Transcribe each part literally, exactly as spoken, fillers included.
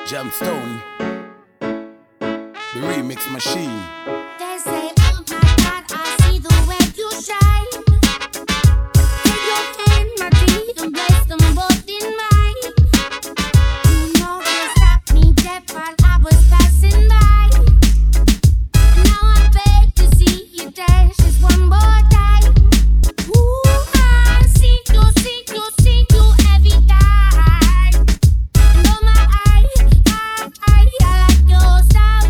Jamstone, the remix machine. They say, oh my God, I see the way you shine. Take your hand, my feet, and place them both in mine. You know you stopped me dead while I was passing by. Now I beg to see you dance just one more time. Ooh, I see you, see you, see you every time. And oh my, I, I, I, I like your style.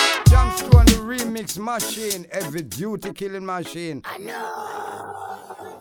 Machine, every duty killing machine. I know.